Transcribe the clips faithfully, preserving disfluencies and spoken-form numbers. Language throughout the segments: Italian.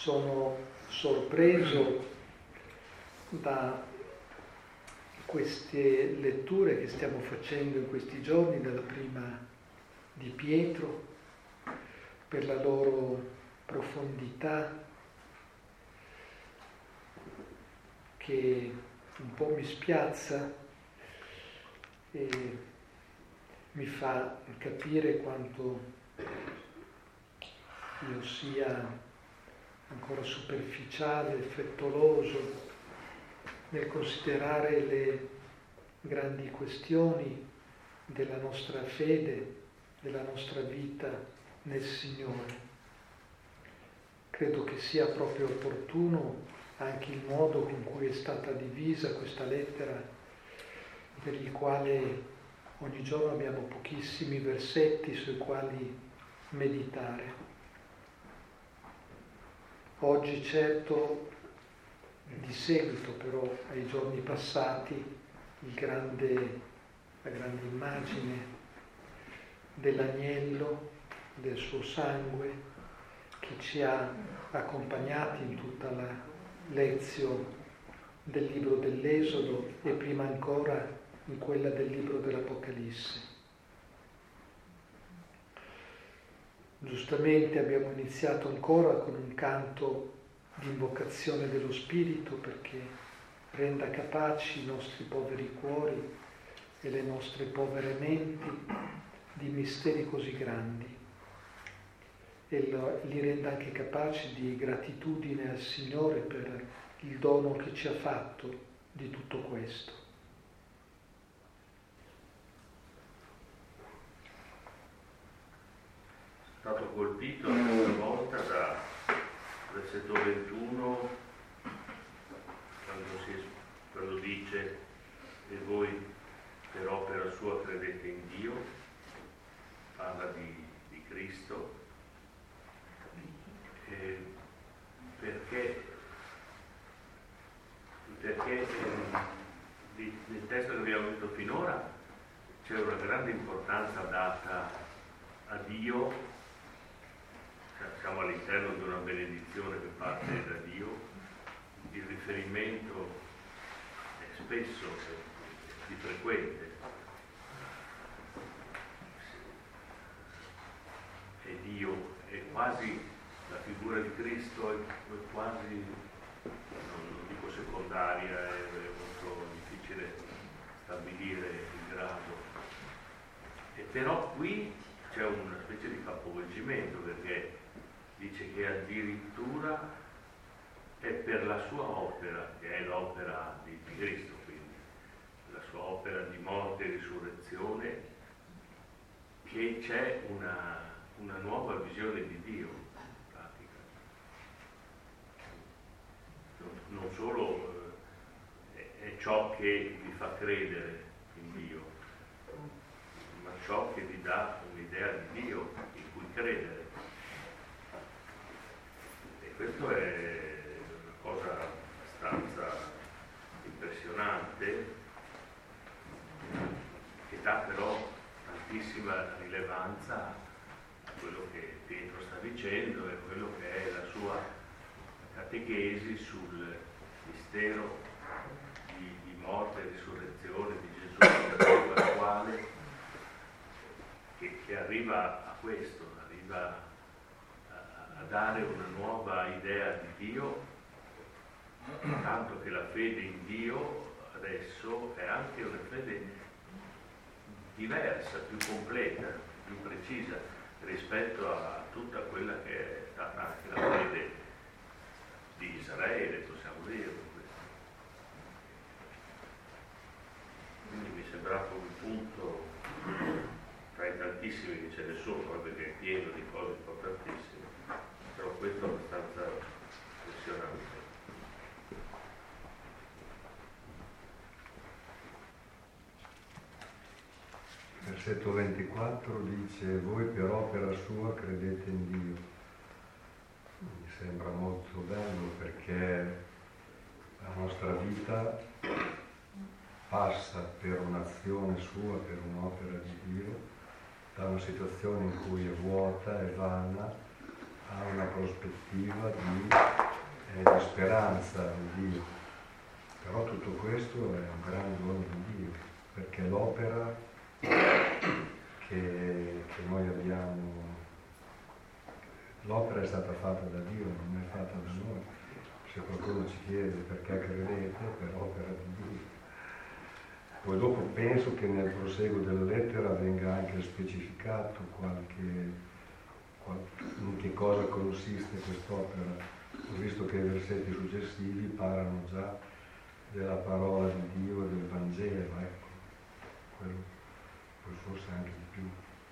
sono sorpreso da queste letture che stiamo facendo in questi giorni, dalla prima di Pietro, per la loro profondità, che un po' mi spiazza e mi fa capire quanto io sia ancora superficiale, frettoloso nel considerare le grandi questioni della nostra fede, della nostra vita nel Signore. Credo che sia proprio opportuno anche il modo con cui è stata divisa questa lettera, per il quale ogni giorno abbiamo pochissimi versetti sui quali meditare. Oggi certo, di seguito però ai giorni passati, il grande, la grande immagine dell'agnello, del suo sangue, che ci ha accompagnati in tutta la lezione del libro dell'Esodo e prima ancora in quella del libro dell'Apocalisse. Giustamente abbiamo iniziato ancora con un canto di invocazione dello Spirito perché renda capaci i nostri poveri cuori e le nostre povere menti di misteri così grandi e li renda anche capaci di gratitudine al Signore per il dono che ci ha fatto di tutto questo. Sono stato colpito questa volta da versetto ventuno, quando, si, quando dice e voi per opera sua credete in Dio, parla di, di Cristo, eh, perché, perché eh, nel testo che abbiamo visto finora c'è una grande importanza data a Dio. Siamo all'interno di una benedizione che parte da Dio, il riferimento è spesso è di frequente, e Dio è quasi, la figura di Cristo è quasi, non dico secondaria, è molto difficile stabilire il grado, e però qui c'è una specie di capovolgimento perché dice che addirittura è per la sua opera, che è l'opera di, di Cristo, quindi la sua opera di morte e risurrezione, che c'è una, una nuova visione di Dio in pratica. Non, non solo eh, è, è ciò che vi fa credere in Dio, ma ciò che vi dà un'idea di Dio in cui credere. Questo è una cosa abbastanza impressionante, che dà però tantissima rilevanza a quello che Pietro sta dicendo e quello che è la sua catechesi sul mistero di, di morte e risurrezione di Gesù, la quale che, che arriva a questo, arriva a dare una nuova idea di Dio, tanto che la fede in Dio adesso è anche una fede diversa, più completa, più precisa rispetto a tutta quella che è stata anche la fede di Israele, possiamo dire. Quindi mi è sembrato un punto tra i tantissimi che ce ne sono, proprio che è pieno di cose importantissime. Però questo è abbastanza impressionante. Versetto ventiquattro dice: voi per opera sua credete in Dio. Mi sembra molto bello perché la nostra vita passa per un'azione sua, per un'opera di Dio, da una situazione in cui è vuota e vana a una prospettiva di e di speranza in Dio. Però tutto questo è un gran dono di Dio, perché l'opera che, che noi abbiamo, l'opera è stata fatta da Dio, non è fatta da noi. Se qualcuno ci chiede perché credete, per opera di Dio. Poi dopo penso che nel proseguo della lettera venga anche specificato qualche, qualche, in che cosa consiste quest'opera. Ho visto che i versetti successivi parlano già della parola di Dio e del Vangelo, ecco, quello poi forse anche di più.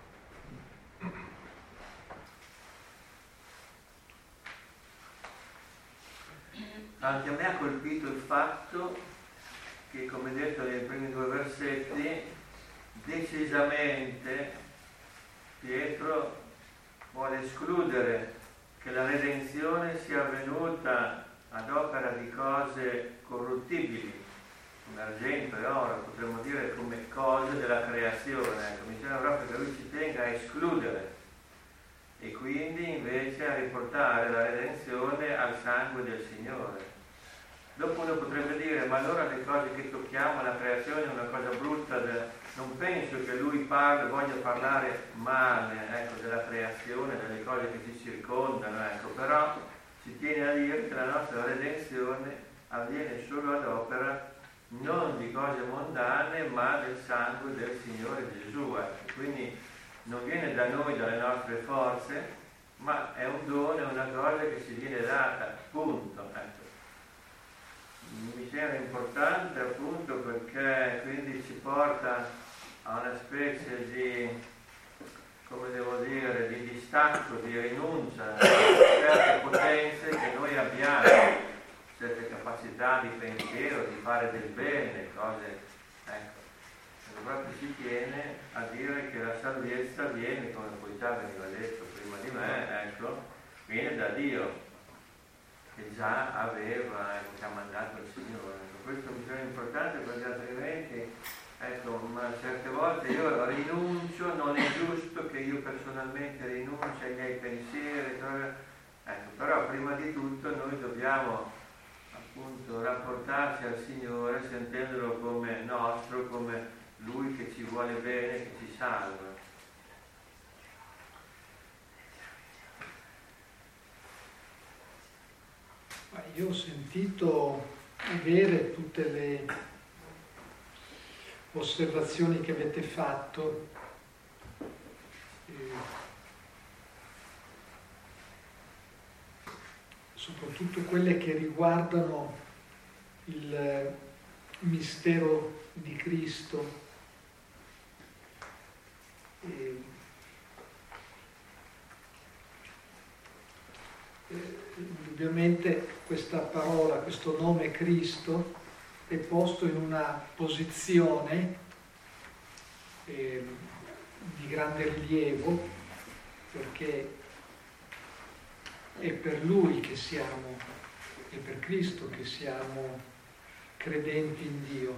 Anche a me ha colpito il fatto che, come detto nei primi due versetti, decisamente Pietro vuole escludere che la redenzione sia avvenuta ad opera di cose corruttibili, come argento e oro, potremmo dire come cose della creazione. Ecco, mi sembra proprio che lui ci tenga a escludere e quindi invece a riportare la redenzione al sangue del Signore. Dopo uno potrebbe dire, ma allora le cose che tocchiamo, la creazione è una cosa brutta, non penso che lui parli, voglia parlare male, ecco, della creazione, delle cose che ci circondano, ecco, però si tiene a dire che la nostra redenzione avviene solo ad opera non di cose mondane, ma del sangue del Signore Gesù, ecco. Quindi non viene da noi, dalle nostre forze, ma è un dono, è una cosa che ci viene data, punto, ecco. Mi sembra importante appunto perché quindi ci porta a una specie di, come devo dire, di distacco, di rinuncia a certe potenze che noi abbiamo, certe capacità di pensiero, di fare del bene, cose, ecco. E proprio si tiene a dire che la salvezza viene, come poi già veniva detto prima di me, ecco, viene da Dio, che già aveva, ecco, che ha mandato il Signore. Ecco, questo mi sembra importante perché altrimenti, ecco, ma certe volte io rinuncio, non è giusto che io personalmente rinunci ai miei pensieri, ecco, però prima di tutto noi dobbiamo appunto rapportarci al Signore sentendolo come nostro, come Lui che ci vuole bene, che ci salva. Io ho sentito avere tutte le osservazioni che avete fatto, eh, soprattutto quelle che riguardano il mistero di Cristo. Eh, Indubbiamente questa parola, questo nome Cristo è posto in una posizione eh, di grande rilievo, perché è per Lui che siamo, è per Cristo che siamo credenti in Dio.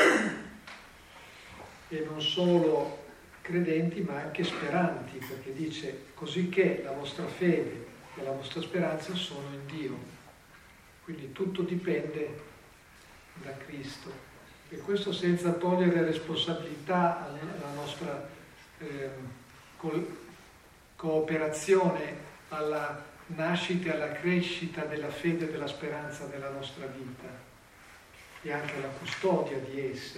E non solo credenti ma anche speranti, perché dice così che la vostra fede e la vostra speranza sono in Dio. Quindi tutto dipende da Cristo. E questo senza togliere responsabilità alla nostra eh, co- cooperazione alla nascita e alla crescita della fede e della speranza nella nostra vita e anche alla custodia di esse.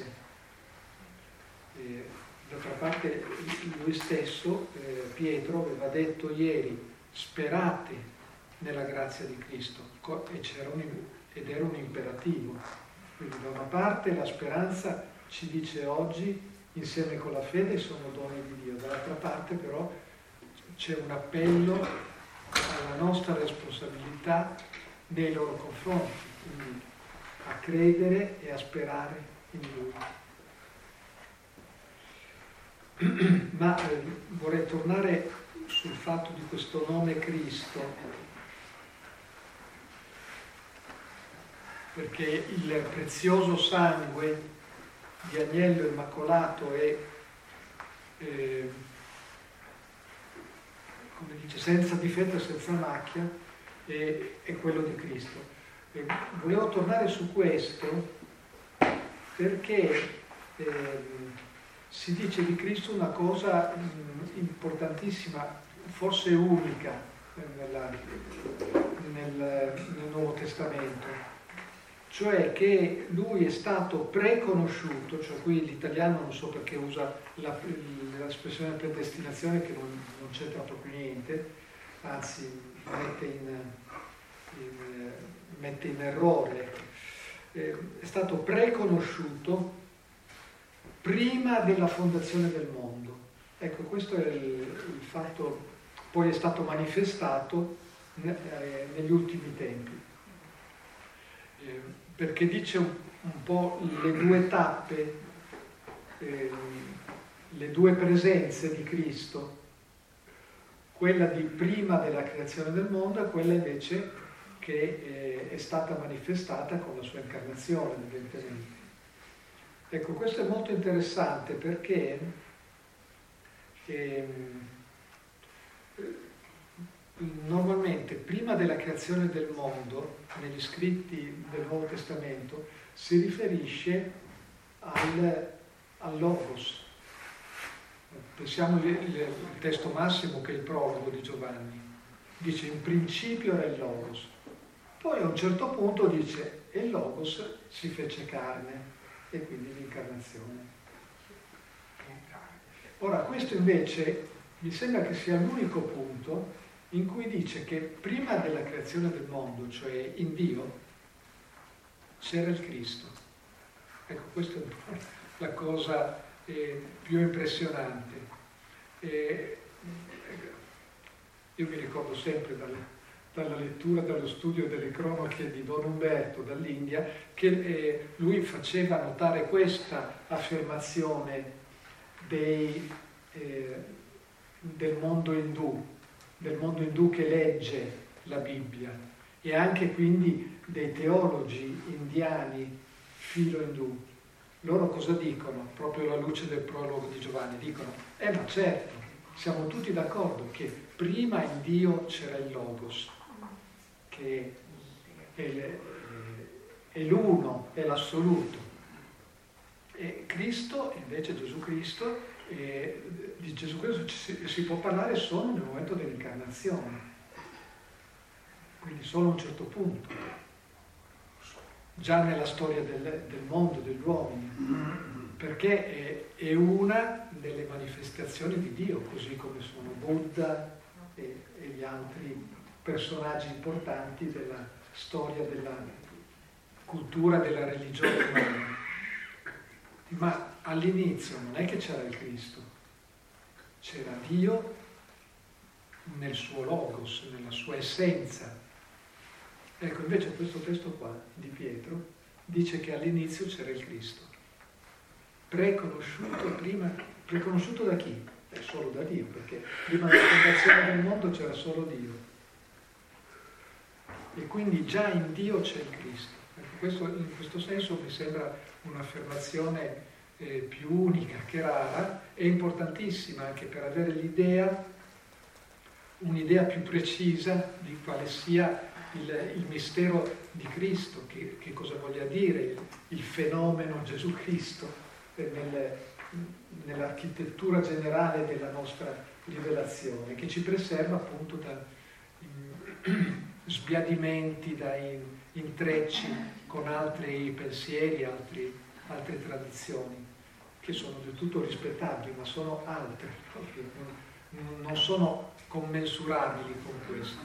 Eh, d'altra parte lui stesso, eh, Pietro, aveva detto ieri: sperate nella grazia di Cristo, e c'era un, ed era un imperativo. Quindi da una parte la speranza, ci dice oggi, insieme con la fede sono doni di Dio, dall'altra parte però c'è un appello alla nostra responsabilità nei loro confronti, quindi a credere e a sperare in Lui. Ma eh, vorrei tornare sul fatto di questo nome Cristo, perché il prezioso sangue di agnello immacolato è, eh, come dice, senza difetto e senza macchia, è, è quello di Cristo. E volevo tornare su questo perché eh, si dice di Cristo una cosa mh, importantissima, forse unica nella, nel, nel Nuovo Testamento, cioè che lui è stato preconosciuto, cioè qui l'italiano non so perché usa la, l'espressione predestinazione che non, non c'entra proprio niente, anzi mette in, in, mette in errore, eh, è stato preconosciuto prima della fondazione del mondo. Ecco, questo è il, il fatto, poi è stato manifestato ne, eh, negli ultimi tempi, eh, perché dice un, un po' le due tappe, eh, le due presenze di Cristo, quella di prima della creazione del mondo e quella invece che eh, è stata manifestata con la sua incarnazione, evidentemente. Ecco, questo è molto interessante perché eh, normalmente prima della creazione del mondo, negli scritti del Nuovo Testamento, si riferisce al, al Logos. Pensiamo al testo massimo che è il prologo di Giovanni. Dice in principio era il Logos. Poi a un certo punto dice e il Logos si fece carne. E quindi l'incarnazione. Ora, questo invece mi sembra che sia l'unico punto in cui dice che prima della creazione del mondo, cioè in Dio, c'era il Cristo. Ecco, questa è la cosa eh, più impressionante. Eh, io mi ricordo sempre dalle dalla lettura, dallo studio delle cronache di Don Umberto dall'India, che eh, lui faceva notare questa affermazione dei, eh, del mondo indù, del mondo indù che legge la Bibbia, e anche quindi dei teologi indiani filo-indù. Loro cosa dicono? Proprio alla luce del prologo di Giovanni, dicono, eh ma certo, siamo tutti d'accordo che prima in Dio c'era il Logos, che è, è l'uno, è l'assoluto. E Cristo, invece Gesù Cristo, eh, di Gesù Cristo si, si può parlare solo nel momento dell'incarnazione, quindi solo a un certo punto, già nella storia del, del mondo, degli uomini, perché è, è una delle manifestazioni di Dio, così come sono Buddha e, e gli altri personaggi importanti della storia della cultura, della religione umana. Ma all'inizio non è che c'era il Cristo, c'era Dio nel suo logos, nella sua essenza. Ecco, invece questo testo qua di Pietro dice che all'inizio c'era il Cristo, preconosciuto prima, preconosciuto da chi? È solo da Dio, perché prima della fondazione del mondo c'era solo Dio. E quindi già in Dio c'è il Cristo. Ecco, questo, in questo senso mi sembra un'affermazione eh, più unica che rara e importantissima anche per avere l'idea, un'idea più precisa di quale sia il, il mistero di Cristo, che, che cosa voglia dire il, il fenomeno Gesù Cristo eh, nel, nell'architettura generale della nostra rivelazione, che ci preserva appunto da in, sbiadimenti, da in, intrecci con altri pensieri, altri, altre tradizioni, che sono del tutto rispettabili, ma sono altre, non, non sono commensurabili con questo.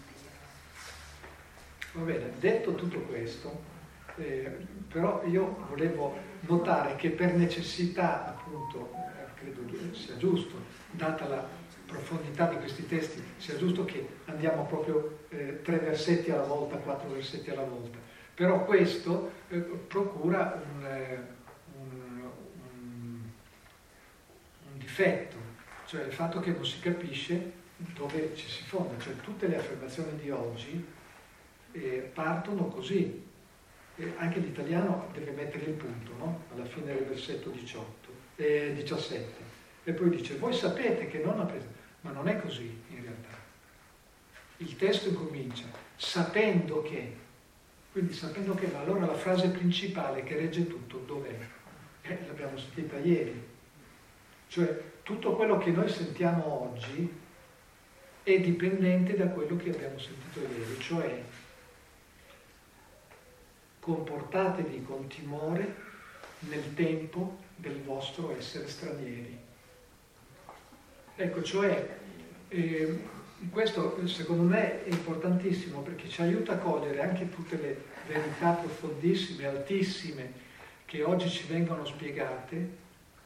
Va bene, detto tutto questo, eh, però io volevo notare che per necessità, appunto, eh, credo sia giusto, data la profondità di questi testi, sia giusto che andiamo proprio eh, tre versetti alla volta, quattro versetti alla volta. Però questo eh, procura un, eh, un, un, un difetto, cioè il fatto che non si capisce dove ci si fonda, cioè tutte le affermazioni di oggi eh, partono così. Eh, anche l'italiano deve mettere il punto, no? Alla fine del versetto diciotto, eh, diciassette, e poi dice voi sapete che non ha preso, ma non è così in realtà. Il testo incomincia sapendo che, quindi sapendo che, ma allora la frase principale che regge tutto dov'è? Eh, l'abbiamo sentita ieri, cioè tutto quello che noi sentiamo oggi è dipendente da quello che abbiamo sentito ieri, cioè comportatevi con timore nel tempo del vostro essere stranieri. Ecco, cioè, eh, questo secondo me è importantissimo perché ci aiuta a cogliere anche tutte le verità profondissime, altissime, che oggi ci vengono spiegate,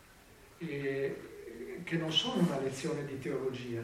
eh, che non sono una lezione di teologia.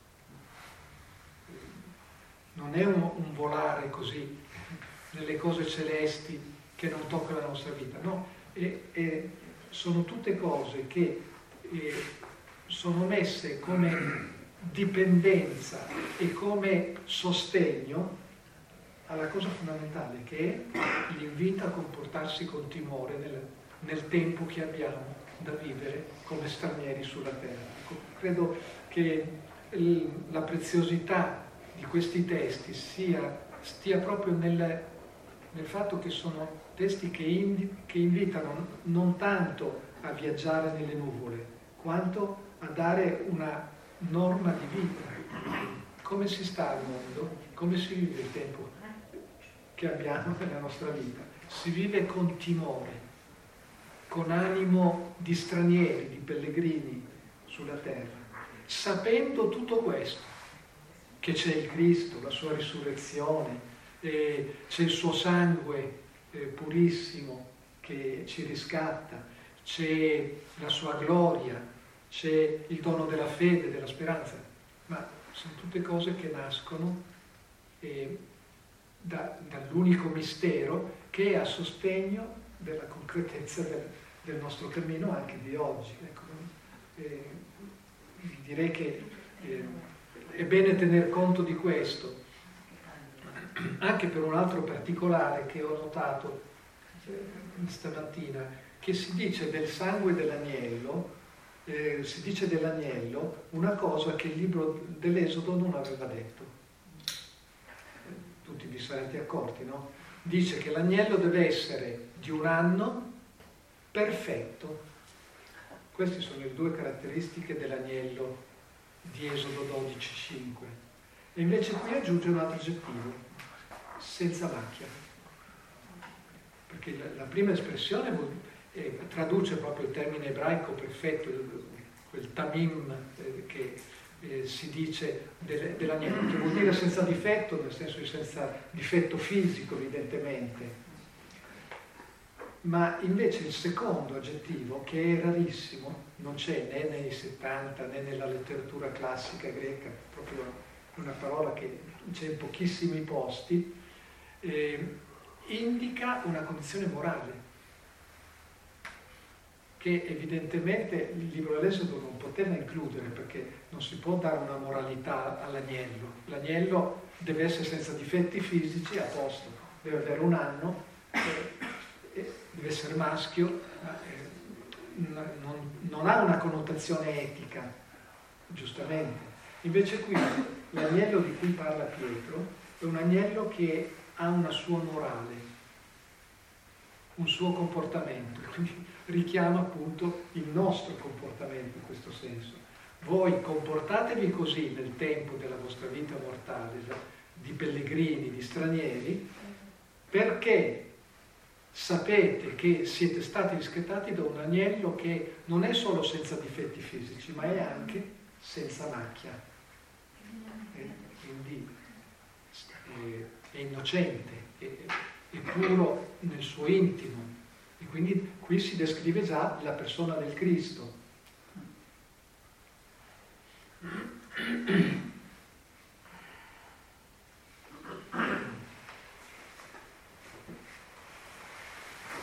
Non è un, un volare così nelle cose celesti che non toccano la nostra vita, no, e, e sono tutte cose che eh, sono messe come dipendenza e come sostegno alla cosa fondamentale, che è l'invito a comportarsi con timore nel, nel tempo che abbiamo da vivere come stranieri sulla terra. Ecco, credo che il, la preziosità di questi testi sia, stia proprio nel, nel fatto che sono testi che, indi, che invitano non tanto a viaggiare nelle nuvole, quanto a dare una norma di vita. Come si sta al mondo? Come si vive il tempo che abbiamo nella nostra vita? Si vive con timore, con animo di stranieri, di pellegrini sulla terra, sapendo tutto questo, che c'è il Cristo, la sua risurrezione, eh, c'è il suo sangue eh, purissimo che ci riscatta, c'è la sua gloria, c'è il dono della fede, della speranza, ma sono tutte cose che nascono eh, da, dall'unico mistero che è a sostegno della concretezza del, del nostro cammino anche di oggi. Ecco, eh, direi che eh, è bene tener conto di questo, anche per un altro particolare che ho notato eh, stamattina, che si dice del sangue dell'agnello, eh, si dice dell'agnello una cosa che il libro dell'Esodo non aveva detto. Tutti vi sarete accorti, no? Dice che l'agnello deve essere di un anno perfetto. Queste sono le due caratteristiche dell'agnello di Esodo dodici cinque. E invece qui aggiunge un altro aggettivo, senza macchia. Perché la, la prima espressione vuol, eh, traduce proprio il termine ebraico perfetto, quel tamim eh, che eh, si dice del, dell'agnello, che vuol dire senza difetto, nel senso di senza difetto fisico evidentemente. Ma invece il secondo aggettivo, che è rarissimo, non c'è né nei settanta né nella letteratura classica greca, proprio una parola che c'è in pochissimi posti, eh, indica una condizione morale che evidentemente il libro dell'Esodo non poteva includere, perché non si può dare una moralità all'agnello. L'agnello deve essere senza difetti fisici, a posto, deve avere un anno, eh, deve essere maschio, ma eh, non, non ha una connotazione etica, giustamente. Invece qui l'agnello di cui parla Pietro è un agnello che ha una sua morale, un suo comportamento, quindi richiama appunto il nostro comportamento in questo senso. Voi comportatevi così nel tempo della vostra vita mortale, di pellegrini, di stranieri, perché sapete che siete stati riscattati da un agnello che non è solo senza difetti fisici, ma è anche senza macchia. E quindi è innocente, è, è puro nel suo intimo. E quindi qui si descrive già la persona del Cristo.